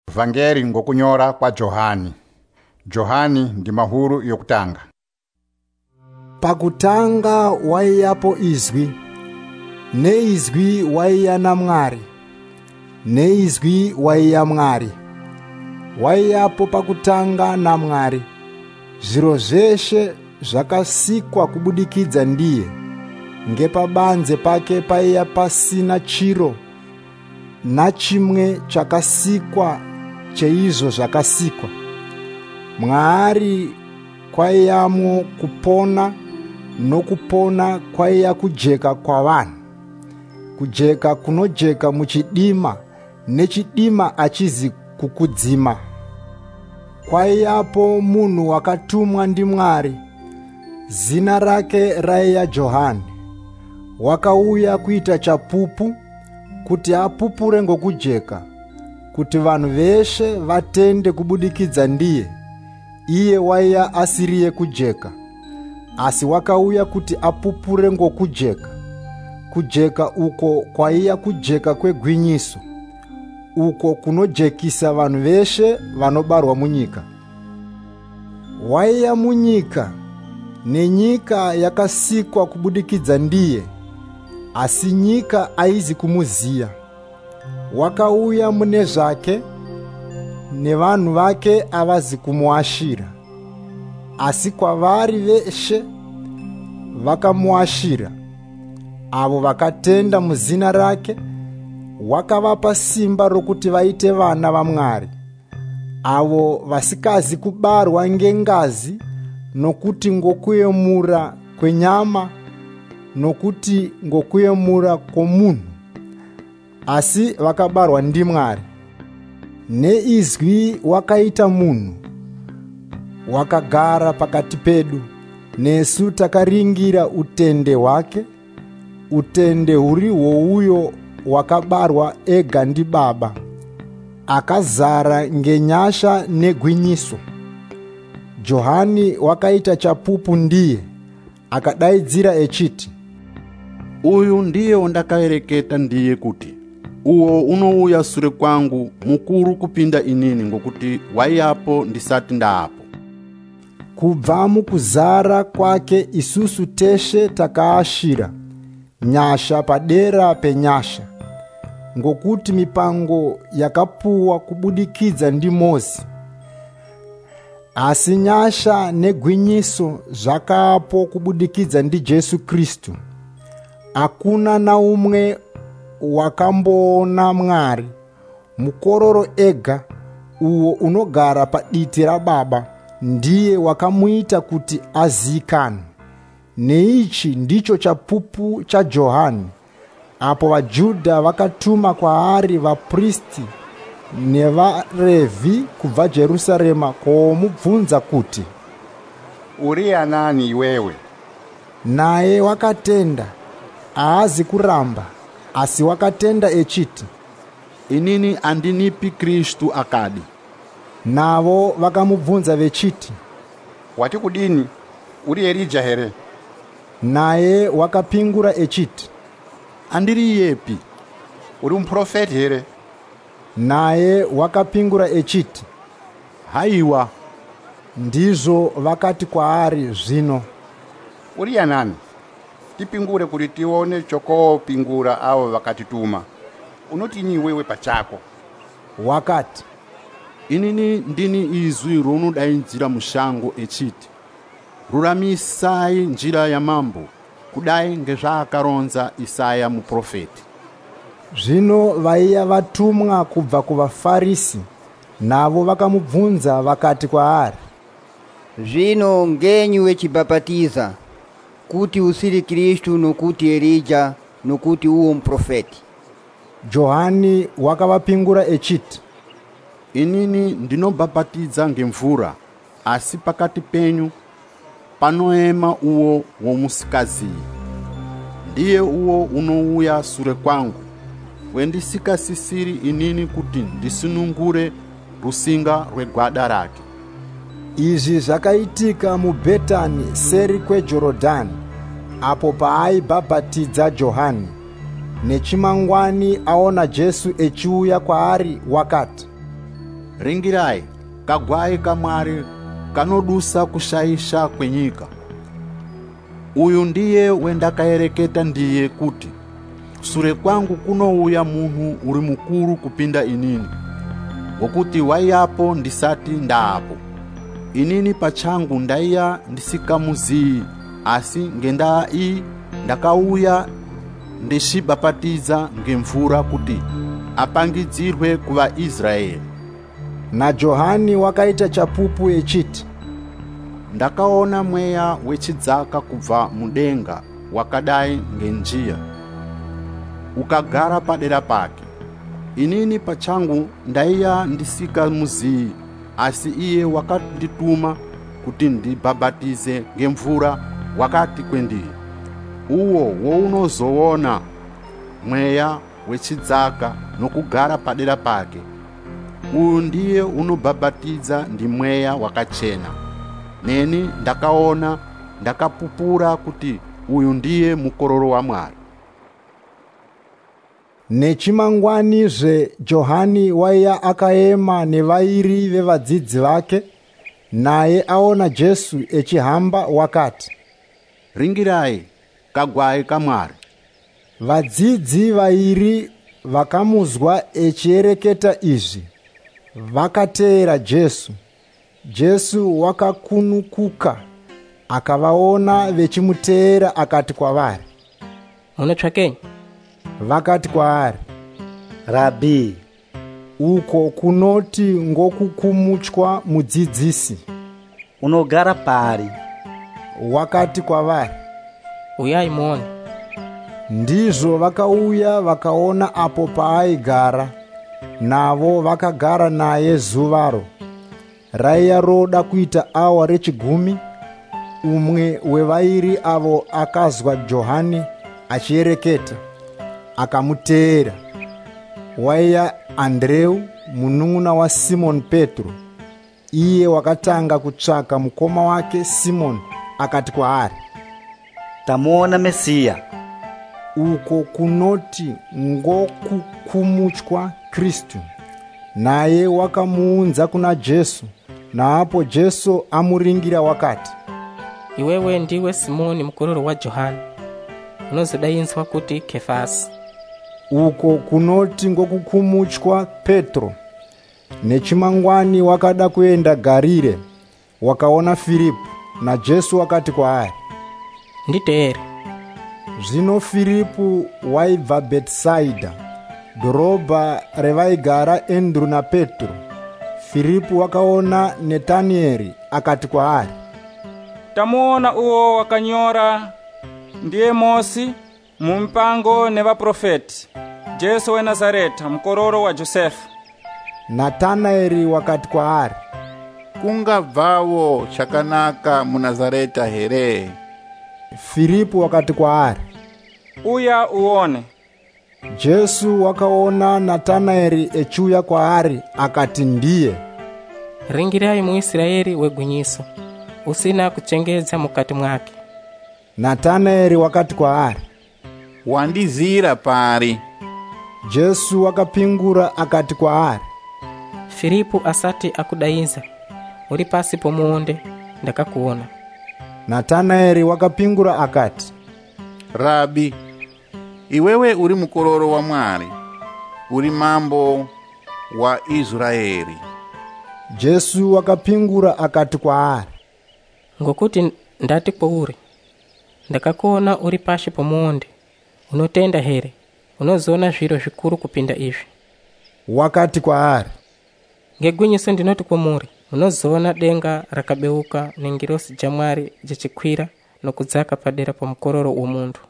Vangeri ngokunyora kwa Johani. Johani ndi mahuru yokutanga. Pakutanga waiyapo izwi, ne izwi waiya na Mwari, ne izwi waiya Mwari. Waiyapo pakutanga na Mwari. Zviro zveshe zvakasikwa kubudikidza ndiye. Ngepabanze pake paiya pasina chiro na chimwe chakasikwa cheizvo zvakasikwa. Mwari kwaiyamo kupona, nokupona kwaiya kujeka kwa vanhu. Kujeka kunojeka muchidima, nechidima achizi kukudzima. Kwaiyapo munhu wakatumwa ndi Mwari, zina rake raiya Johani. Wakauya kuita chapupu, kuti apupure ngokujeka, kuti vanhu veshe vatende kubudikidza ndiye. Iye waiya asiriye kujeka, asi wakauya kuti apupure ngokujeka. Kujeka uko kwaiya kujeka kwegwinyiso, uko kunojekisa vanhu veshe vanobarwa munyika. Waiya munyika, nenyika yakasikwa kubudikidza ndiye, asi nyika aizi kumuziya. Wakauya mune zvake, nevanhu vake avazi kumuashira. Asi kwavari veshe vakamuashira, avo vakatenda muzina rake, wakavapa simba rokuti vaite vana vaMwari, avo vasikazi kubarwa ngengazi, nokuti ngokuyemura kwenyama, nokuti ngokuyemura kwomunhu, asi vakabarwa ndi Mwari. Neizwi wakaita munhu, wakagara pakati pedu, nesu takaringira utende hwake, utende huri hwouyo wakabarwa ega ndi Baba, akazara ngenyasha negwinyiso. Johani wakaita chapupu ndiye, akadaidzira echiti, uyu ndiye wandakaereketa ndiye kuti, uwo unouya sure kwangu mukuru kupinda inini, ngokuti waiyapo ndisati ndaapo. Kubva mukuzara kwake isusu teshe takaashira, nyasha padera penyasha. Ngokuti mipango yakapuwa kubudikidza ndi Mose, asi nyasha negwinyiso zvakaapo kubudikidza ndi Jesu Kristu. Hakuna naumwe wakamboona Mwari, mukororo ega, uwo unogara paditi raBaba, ndiye wakamuita kuti azikanwe. Neichi ndicho chapupu cha Johani. Apo vaJudha vakatuma kwaari vapristi nevaRevhi kubva Jerusarema komubvunza kuti, uri anani iwewe? Naye wakatenda, haazi kuramba, asi wakatenda echiti, inini andinipi Kristu akadi. Navo vakamubvunza vechiti, wati kudini? Uri Elija here? Naye wakapingura echiti, andiri yepi? Uri muprofeti here? Naye wakapingura echiti, haiwa. Ndizvo vakati kwaari zvino, uri anani? Tipingure kuti tione chokopingura avo vakatituma. Unotini wewe pachako? Wakati, inini ndini izwi ronodaidzira mushango echiti, ruramisai njira ya mambo, kudai ngezvaakaronza Isaya muprofeti. Zvino vaiya vatumwa kubva kuvaFarisi, navo vakamubvunza vakati kwaari, zvino ngenyu wechibhabhatiza, kuti usiri Kristu, nokuti Elija, nokuti uwo muprofeti? Johani wakavapingura echiti, inini ndinobhabhatidza ngemvura, asi pakati penyu panoema uwo womusikaziyi. Ndiye uwo unouya sure kwangu, wendisikasisiri inini kuti ndisunungure rusinga rwegwada rake. Izvi zvakaitika muBhetani seri kweJorodhani, apo paaibhabhatidza Johani. Nechimangwani aona Jesu echiuya kwaari, wakati, Ringirai, kagwayi kamwari kanodusa kushayisha kwenyika. Uyu ndiye wendakayereketa ndiye kuti, sure kwangu kunouya munhu uri mukuru kupinda inini, wokuti waiyapo ndisati ndaapo. Inini pachangu ndaiya ndisikamuziyi, asi ngendaa iyi ndakauya ndishibapatiza ngemvura kuti apangidzirwe kuva Israeli. Na Johani wakaita chapupu echiti, ndakaona mweya wechidzaka kubva mudenga wakadai ngenjiya, ukagara padera pake. Inini pachangu ndaiya ndisikamuziyi, asi iye wakandituma kuti ndibhabhatize ngemvura wakati kwendiri, uwo wounozoona mweya wechidzaka nokugara padera pake, uyu ndiye unobhabhatiza ndi mweya wakachena. Neni ndakaona, ndakapupura kuti uyu ndiye mukororo wa Mwari. Nechimangwanizve Johani waiya akaema nevairi vevadzidzi vake, naye aona Jesu echihamba wakati, Ringirai, kagwayi kamwari. vadzidzi vairi vakamuzwa echiereketa izvi vakateera Jesu. Jesu wakakunukuka akavaona vechimuteera akati kwavari, munotsvakenyi? Vakati kwaari, Rabi, uko kunoti ngokukumutswa mudzidzisi. unogara pari? Wakati kwavari, Uyai muone. ndizvo vakauya vakaona apo paaigara, navo vakagara naye zuvaro. Raiya roda kuita awa rechigumi. Umwe wevairi avo akazwa Johani achiereketa, akamuteera. Waiya Andreu, munun'una wa Simoni Petro. Iye wakatanga kutsvaka mukoma wake Simoni, akati kwaari, Tamuona Mesiya. uko kunoti ngokukumutswa Kristu. Naye wakamuunza kuna Jesu, naapo Jesu amuringira wakati, Iwewe ndiwe Simoni mukororo wa Johani, unozodaidzwa kuti Kefasi. uko kunoti ngokukumutswa Petro. Nechimangwani wakada kuenda Garire, wakaona Filipo, na Jesu wakati kwaari, Nditeere. Zvino Filipo waibva Betisaida, dhorobha revaigara Endru na Petro. Filipo wakaona Netanieri akati kwaari, Tamuona uwo wakanyora, ndiye Mosi mumpango nevaprofeti, Jesu wa Nazareta, mukororo wa Josefu. Natanaeri wakati kwaari, kungabvawo chakanaka muNazareta here? Filipo wakati kwaari, Uya uone. Jesu wakaona Natanaeri echiuya kwaari akati ndiye. Ringirai muIsraeri wegwinyiso, usina kuchengedza mukati mwake. Natanaeri wakati kwaari, Wandizira pari? Jesu wakapingura akati kwaari, Filipo asati akudaidza, uri pasi pomuonde, ndakakuona. Natanaeri wakapingura akati, Rabi, iwewe uri mukororo wa Mwari, uri mambo wa Israeli. Jesu wakapingura akati kwaari, Ngokuti ndati kwauri, ndakakuona uri pashi pomuonde, unotenda here, unozoona zviro zvikuru kupinda izvi. Wakati kwaari, Ngegwinyiso ndinoti kwamuri, unozoona denga rakabeuka nengirosi jaMwari jechikwira nokudzaka padera pamukororo womundu.